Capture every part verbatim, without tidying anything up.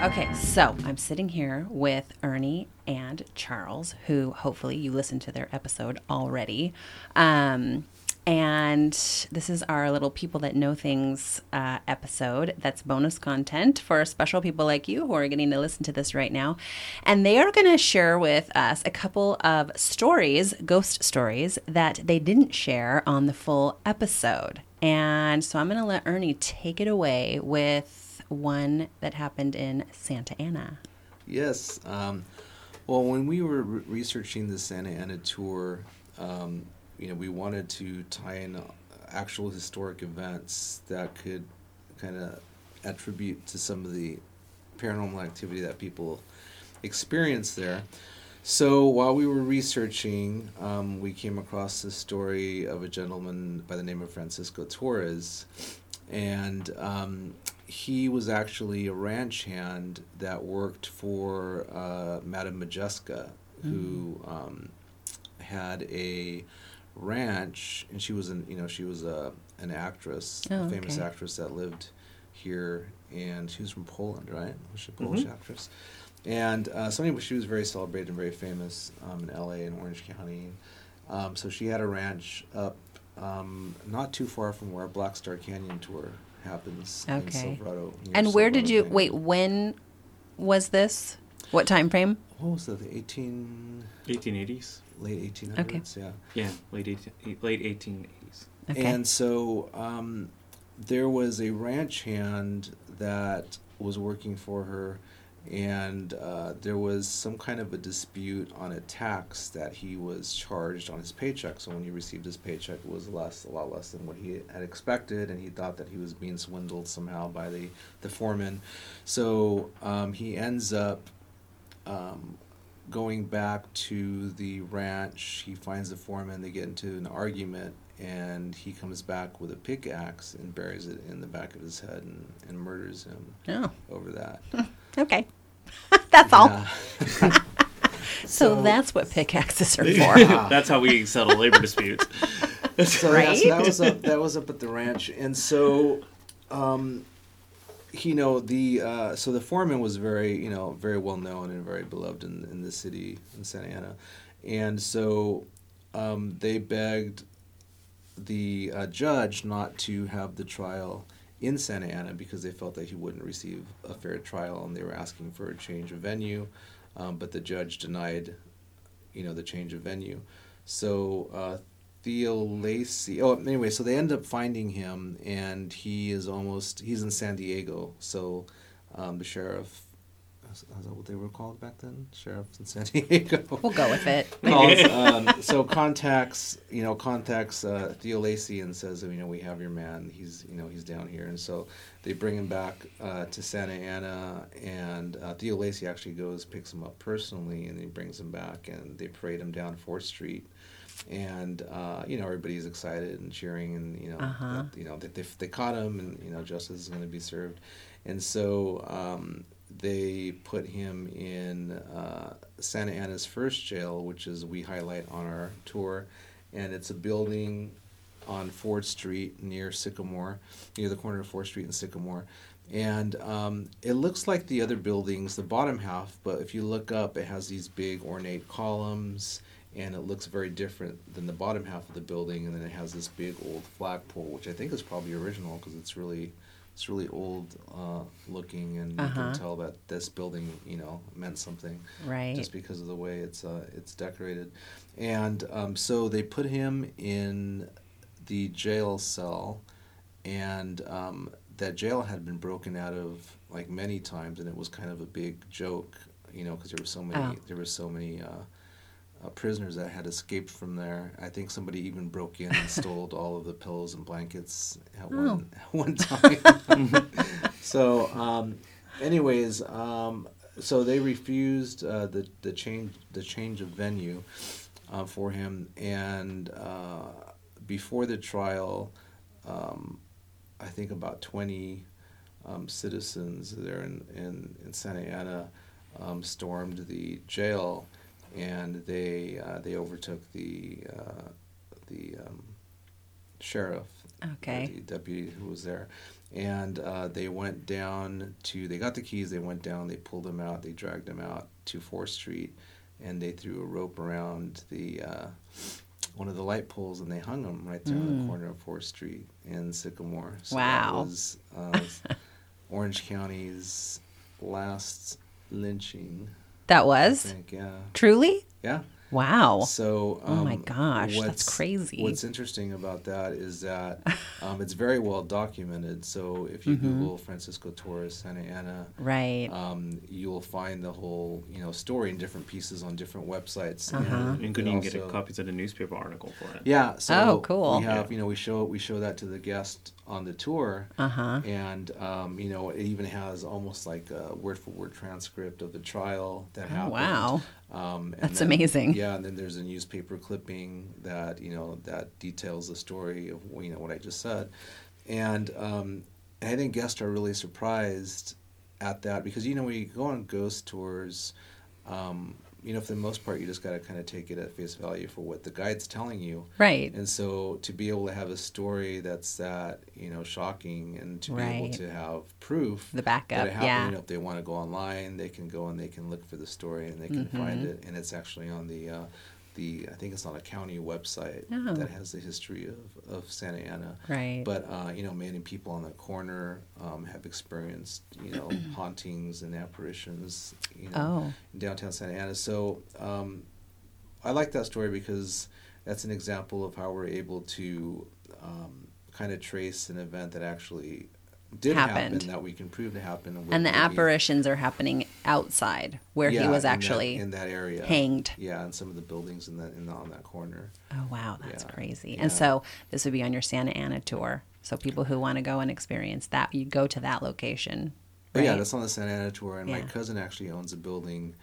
Okay, so I'm sitting here with Ernie and Charles, who hopefully you listened to their episode already. Um, and this is our little People That Know Things uh, episode. That's bonus content for special people like you who are getting to listen to this right now. And they are going to share with us a couple of stories, ghost stories, that they didn't share on the full episode. And so I'm going to let Ernie take it away with one that happened in Santa Ana. Yes. Um, well, when we were re- researching the Santa Ana tour, um, you know, we wanted to tie in actual historic events that could kind of attribute to some of the paranormal activity that people experience there. So while we were researching, um, we came across the story of a gentleman by the name of Francisco Torres, and um, he was actually a ranch hand that worked for uh, Madame Majeska, who mm-hmm. um, had a ranch, and she was an you know she was a an actress, oh, a famous okay. actress that lived here, and she was from Poland, right? Was she a Polish mm-hmm. actress? And uh, so anyway, she was very celebrated and very famous um, in L A and Orange County. Um, so she had a ranch up um, not too far from where Black Star Canyon tour happens okay. in Silverado. And where Silverado did you Canyon. wait? When was this? What time frame? What was that? The eighteen eighteen eighties. Late eighteen hundreds. Okay. Yeah. Yeah, late eighteen, late eighteen eighties. Okay. And so um, there was a ranch hand that was working for her, and uh, there was some kind of a dispute on a tax that he was charged on his paycheck. So when he received his paycheck, it was less, a lot less than what he had expected, and he thought that he was being swindled somehow by the, the foreman. So um, he ends up um, going back to the ranch. He finds the foreman, they get into an argument, and he comes back with a pickaxe and buries it in the back of his head and, and murders him oh. over that. Okay. That's all. Yeah. so, so that's what pickaxes are for. Yeah. That's how we settle labor disputes. So, right? yeah, so that was up that was up at the ranch. And so um you know, the uh, so the foreman was very, you know, very well known and very beloved in in the city in Santa Ana. And so um, they begged the uh, judge not to have the trial in Santa Ana because they felt that he wouldn't receive a fair trial, and they were asking for a change of venue, um, but the judge denied, you know, the change of venue. So uh, Theo Lacey, oh, anyway, so they end up finding him, and he is almost, he's in San Diego, so um, the sheriff, is that what they were called back then? Sheriffs in San Diego. We'll go with it. Calls, um, so contacts, you know, contacts uh, Theo Lacey and says, you know, we have your man. He's, you know, he's down here, and so they bring him back uh, to Santa Ana, and uh, Theo Lacey actually goes, picks him up personally, and he brings him back, and they parade him down fourth Street, and uh, you know, everybody's excited and cheering, and you know, uh-huh. that, you know, that they they caught him, and you know, justice is going to be served, and so. Um, They put him in uh, Santa Ana's first jail, which is we highlight on our tour, and it's a building on fourth Street near Sycamore, near the corner of fourth Street and Sycamore. And um, it looks like the other buildings, the bottom half, but if you look up, it has these big ornate columns, and it looks very different than the bottom half of the building, and then it has this big old flagpole, which I think is probably original because it's really... It's really old uh, looking, and uh-huh. you can tell that this building, you know, meant something, right? Just because of the way it's uh, it's decorated, and um, so they put him in the jail cell, and um, that jail had been broken out of like many times, and it was kind of a big joke, you know, because there were so many oh. there were so many. Uh, Uh, prisoners that had escaped from there. I think somebody even broke in and stole all of the pillows and blankets at oh. one one time. So, um, anyways, um, so they refused uh, the the change the change of venue uh, for him, and uh, before the trial, um, I think about twenty um, citizens there in in, in Santa Ana um, stormed the jail. And they uh, they overtook the uh, the um, sheriff, Okay. the deputy who was there. And uh, they went down to, they got the keys, they went down, they pulled them out, they dragged them out to fourth Street, and they threw a rope around the uh, one of the light poles, and they hung them right there on the corner of fourth Street in Sycamore. So Wow. that was uh, Orange County's last lynching, That I was? think. Yeah. Truly? Yeah. Wow. So, Oh my um, gosh, that's what's- crazy. What's interesting about that is that um, it's very well documented. So, if you Mm-hmm. Google Francisco Torres Santa Ana, Right. um, you'll find the whole you know story in different pieces on different websites. Uh-huh. You can even get also- copies of the newspaper article for it. Yeah. So Oh, cool. We have you know we show we show that to the guest on the tour. Uh-huh. And um, you know, it even has almost like a word-for-word transcript of the trial that Oh, happened. wow. Um, and That's then- amazing. Yeah, and then there's a newspaper clipping that you know that details the story of you know what I just said, and um, I think guests are really surprised at that because you know when you go on ghost tours, um, you know for the most part you just got to kind of take it at face value for what the guide's telling you. Right. And so to be able to have a story that's that, you know, shocking and to be able Right. to have proof The backup, that it happened, yeah. you know, if they want to go online, they can go and they can look for the story and they can Mm-hmm. find it. And it's actually on the, uh, the I think it's on a county website Oh. that has the history of, of Santa Ana. Right. But, uh, you know, many people on the corner um, have experienced, you know, hauntings and apparitions, you know, Oh. in downtown Santa Ana. So um, I like that story because that's an example of how we're able to um, kind of trace an event that actually did Happened. happen, that we can prove to happen. with And the maybe- apparitions are happening outside where Yeah, he was in that- actually in that area hanged. Yeah, in some of the buildings in that in the, on that corner. Oh, wow. That's Yeah, crazy. yeah. And so this would be on your Santa Ana tour. So people who want to go and experience that, you go to that location. But yeah, right? that's on the Santa Ana tour, and my Yeah. cousin actually owns a building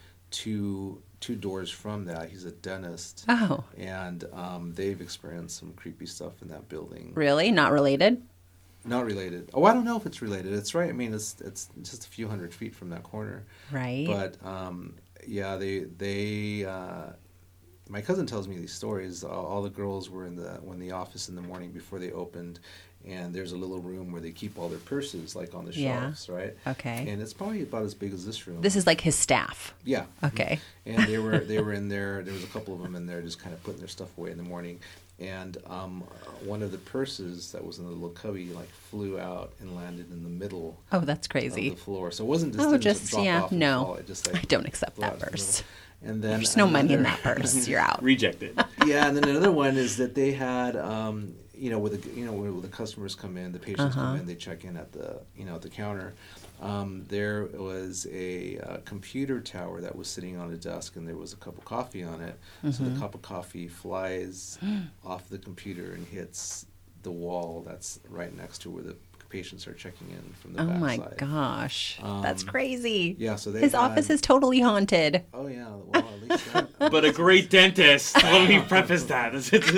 two two doors from that. He's a dentist, Oh, and um, they've experienced some creepy stuff in that building. really? Not related? Not related. Oh, I don't know if it's related. It's right. I mean, it's it's just a few hundred feet from that corner. Right. But um, yeah, they they. Uh, my cousin tells me these stories. All, all the girls were in the when the office in the morning before they opened, and there's a little room where they keep all their purses, like on the Yeah. shelves, right? Okay. And it's probably about as big as this room. This is like his staff. Yeah. Okay. And they were they were in there. There was a couple of them in there, just kind of putting their stuff away in the morning. And um, one of the purses that was in the little cubby like flew out and landed in the middle Oh, that's of crazy. the floor. So it wasn't just Oh, didn't just, drop yeah, off and no. fall. It just like I don't accept flew out that in the purse. middle. And then There's no money in another- that purse. You're out. Rejected. Yeah, and then another one is that they had, um, you know, with the, you know when the customers come in, the patients Uh-huh. come in, they check in at the you know at the counter. Um, there was a uh, computer tower that was sitting on a desk, and there was a cup of coffee on it. So Mm-hmm. the cup of coffee flies off the computer and hits the wall that's right next to where the patients are checking in from the Oh backside. my gosh. That's Um, crazy. Yeah, so they His had- office is totally haunted. Oh yeah, well at least that. But a great dentist. Let me preface that.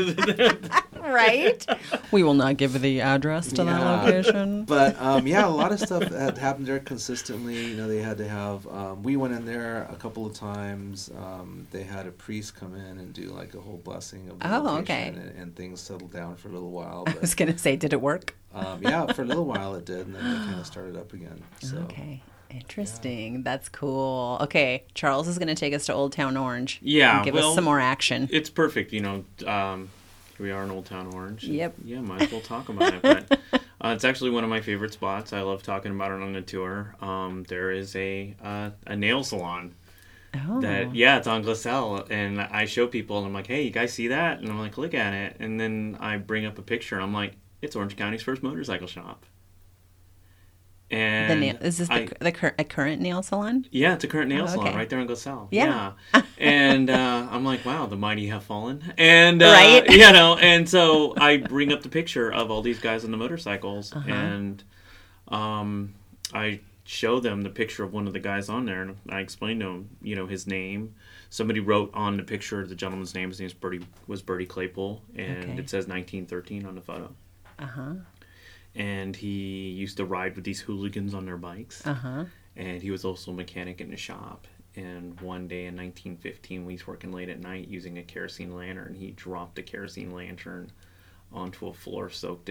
Right? We will not give the address to Yeah. that location. But um, yeah, a lot of stuff had happened there consistently. You know, they had to have. Um, we went in there a couple of times. Um, they had a priest come in and do like a whole blessing of the Oh, location, okay. and, and things settled down for a little while. I was But going to say, did it work? um, yeah, for a little while it did, and then they kind of started up again. So Okay. Interesting. That's cool. Okay. Charles is going to take us to Old Town Orange. Yeah, And give well, us some more action. It's perfect, you know. Um, here we are in Old Town Orange. and, Yep. Yeah, might as well talk about it. But uh, it's actually one of my favorite spots. I love talking about it on the tour. Um, there is a uh, a nail salon. Oh. That yeah, it's on Glassell, and I show people, and I'm like, hey, you guys see that? And I'm like, look at it, and then I bring up a picture, and I'm like, it's Orange County's first motorcycle shop. The And nail, is this the, I- the cur- a current nail salon? yeah, it's a current nail Oh, salon okay. right there in Glassell. Yeah. Yeah. And uh, I'm like, wow, the mighty have fallen. And, uh, Right? you know, and so I bring up the picture of all these guys on the motorcycles, Uh-huh. and um, I show them the picture of one of the guys on there, and I explained to them, you know, his name. Somebody wrote on the picture the gentleman's name. His name was Bertie, was Bertie Claypool, and Okay. it says nineteen thirteen on the photo. Uh-huh. And he used to ride with these hooligans on their bikes. Uh-huh. And he was also a mechanic in the shop. And one day in nineteen fifteen, when he's working late at night using a kerosene lantern, he dropped the kerosene lantern onto a floor soaked in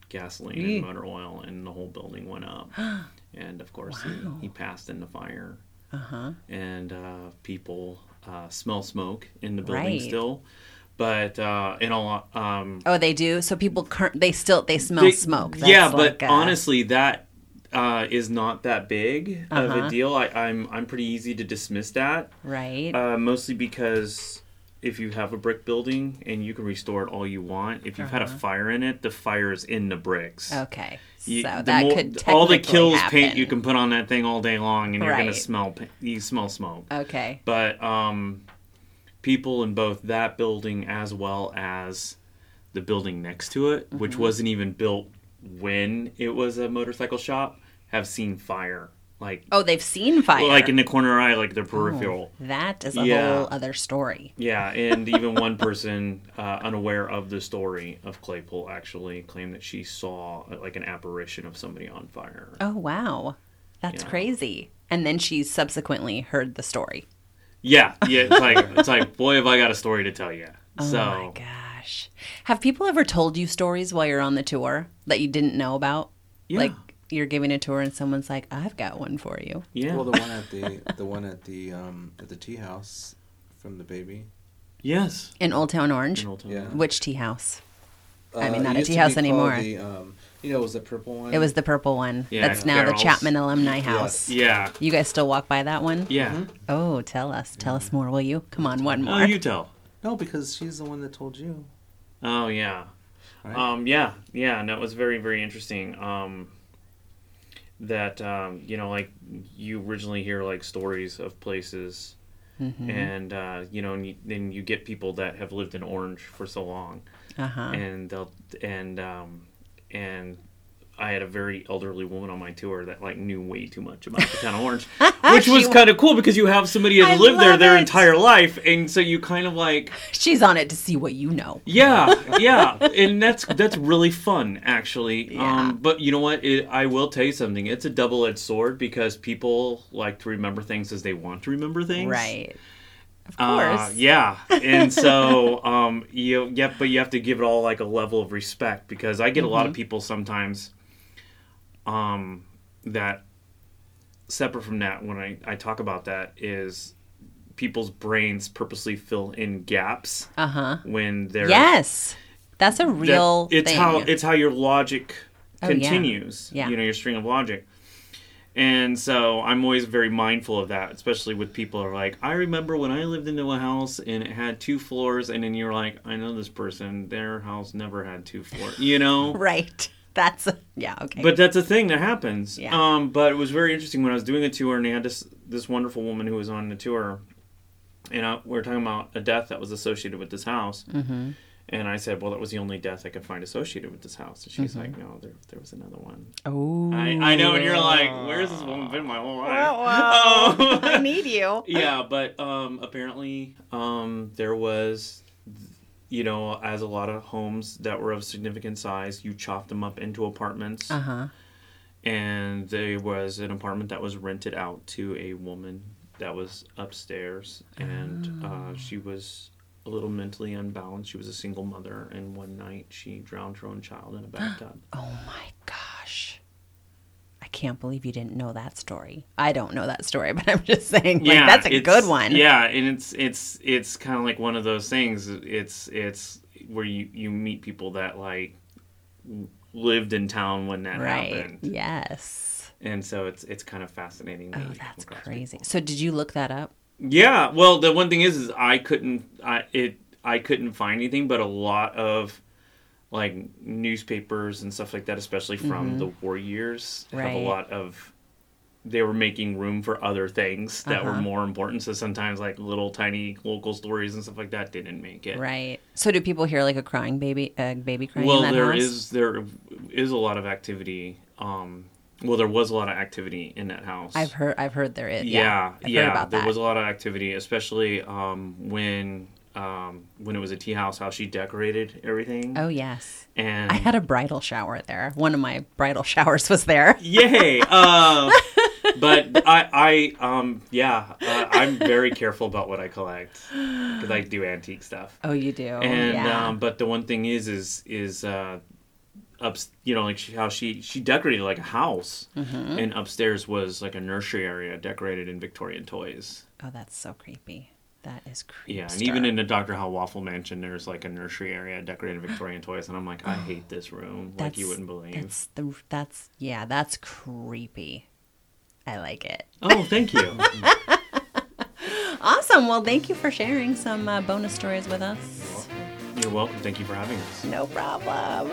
gasoline Eee. and motor oil, and the whole building went up. And of course, Wow. he, he passed in the fire. Uh-huh. And uh, people uh, smell smoke in the building Right. still. But uh, in all, um, Oh, they do. So people cur- they still they smell they- smoke. yeah, That's but like a- honestly, that uh, is not that big of Uh-huh. a deal. I, I'm I'm pretty easy to dismiss that. right. Uh, mostly because if you have a brick building and you can restore it all you want, if you've had a Uh-huh. fire in it, the fire is in the bricks. okay. You- so the that more- could all the technically kills happen. paint you can put on that thing all day long, and you're gonna Right. smell pa- you smell smoke. Okay. But um, people in both that building as well as the building next to it, Mm-hmm. which wasn't even built when it was a motorcycle shop, have seen fire. Like, Oh, they've seen fire. like in the corner eye, like the Oh, peripheral. that is a Yeah. whole other story. Yeah, and even one person uh, unaware of the story of Claypool actually claimed that she saw uh, like an apparition of somebody on fire. Oh wow, that's Yeah. crazy. And then she subsequently heard the story. Yeah, yeah, it's like it's like boy, have I got a story to tell you. Oh so my gosh, have people ever told you stories while you're on the tour that you didn't know about? yeah, Like you're giving a tour and someone's like, "I've got one for you." yeah, Well, the one at the the one at the um, at the tea house from the baby. yes. In Old Town Orange. In Old Town. Yeah. Which tea house? I mean, Uh, not it a used tea to house be called anymore. The, um, you know, it was the purple one. It was the purple one. Yeah, That's now the Carol's. Chapman Alumni House. Yeah, You guys still walk by that one? yeah. Mhm. Oh, tell us. Tell us more, will you? Come on, one Oh, more. you tell. No, because she's the one that told you. Oh, yeah. Right? Um, yeah, yeah, and that was very, very interesting. Um, that um, you know, like you originally hear like stories of places, Mhm. and uh, you know, and you, then you get people that have lived in Orange for so long, Uh-huh. and they'll and um, and I had a very elderly woman on my tour that like knew way too much about the town of Orange, which was She- kind of cool because you have somebody I who's lived there love their it. entire life, and so you kind of like. She's on it to see what you know. Yeah, yeah, and that's that's really fun, actually. Yeah. Um, but you know what? It, I will tell you something. It's a double-edged sword because people like to remember things as they want to remember things. Right. Of Uh, course. yeah, and so um, you yeah, but you have to give it all like a level of respect because I get a lot of Mhm. people sometimes. Um, that separate from that, when I I talk about that is people's brains purposely fill in gaps Uh-huh. when they're Yes. That's a that- real it's thing. how it's how your logic Oh, yeah. continues. Yeah. You know, your string of logic. And so I'm always very mindful of that, especially with people who are like, I remember when I lived into a house and it had two floors, and then you're like, I know this person, their house never had two floors, you know? Right. That's a, yeah, okay. But that's a thing that happens. Yeah. Um, but it was very interesting when I was doing a tour, and they had this this wonderful woman who was on the tour, and I, we were talking about a death that was associated with this house. Mm-hmm. And I said, well, that was the only death I could find associated with this house. And she's Mm-hmm. like, no, there, there was another one. Oh. I, I know, and you're like, where's this woman been my whole life? Wow. Um, I need you. yeah, but um, apparently um, there was, you know, as a lot of homes that were of significant size, you chopped them up into apartments. Uh-huh. And there was an apartment that was rented out to a woman that was upstairs. And Oh. uh, she was a little mentally unbalanced. She was a single mother, and one night she drowned her own child in a bathtub. Oh my gosh. I can't believe you didn't know that story. I don't know that story, but I'm just saying, like, that's a it's- good one. Yeah, and it's it's it's kind of like one of those things. It's it's where you you meet people that like lived in town when that Right. happened, Yes. and so it's it's kind of fascinating. that Oh, you come that's across crazy. people. So did you look that up? Yeah, well, the one thing is, is I couldn't, I it, I couldn't find anything, but a lot of like newspapers and stuff like that, especially from Mhm. the war years, have Right. a lot of. They were making room for other things that were Uh-huh. more important. So sometimes, like little tiny local stories and stuff like that, didn't make it. Right. So do people hear like a crying baby, a baby crying Well, in that there house? is there is a lot of activity. Um, well, there was a lot of activity in that house. I've heard. I've heard there is. yeah, Yeah. I've yeah. heard about there that. was a lot of activity, especially um, when um, when it was a tea house. How she decorated everything. Oh yes. and I had a bridal shower there. One of my bridal showers was there. yay. Uh, but I, I, um, yeah, uh, I'm very careful about what I collect because I do antique stuff. Oh, you do. And yeah. um, but the one thing is, is is uh, up, you know, like she, how she she decorated like a house, Mm-hmm. and upstairs was like a nursery area decorated in Victorian toys. Oh, that's so creepy. That is creepy. Yeah, and even in the Doctor Howe Waffle Mansion, there's like a nursery area decorated in Victorian toys, and I'm like, I hate this room, like That's- you wouldn't believe. That's the that's yeah, that's creepy. I like it. Oh, thank you. Awesome. Well, thank you for sharing some uh, bonus stories with us. You're welcome. Thank you for having us. No problem.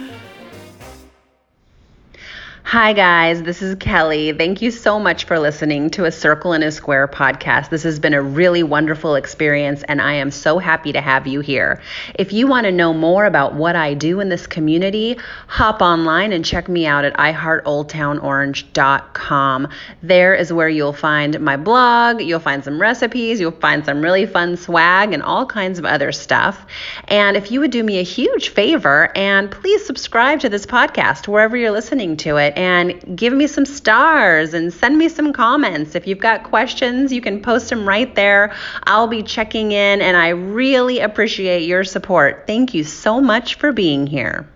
Hi, guys. This is Kelly. Thank you so much for listening to A Circle in a Square podcast. This has been a really wonderful experience, and I am so happy to have you here. If you want to know more about what I do in this community, hop online and check me out at i heart old town orange dot com. There is where you'll find my blog, you'll find some recipes, you'll find some really fun swag, and all kinds of other stuff. And if you would do me a huge favor, and please subscribe to this podcast wherever you're listening to it, and give me some stars and send me some comments. If you've got questions, you can post them right there. I'll be checking in, and I really appreciate your support. Thank you so much for being here.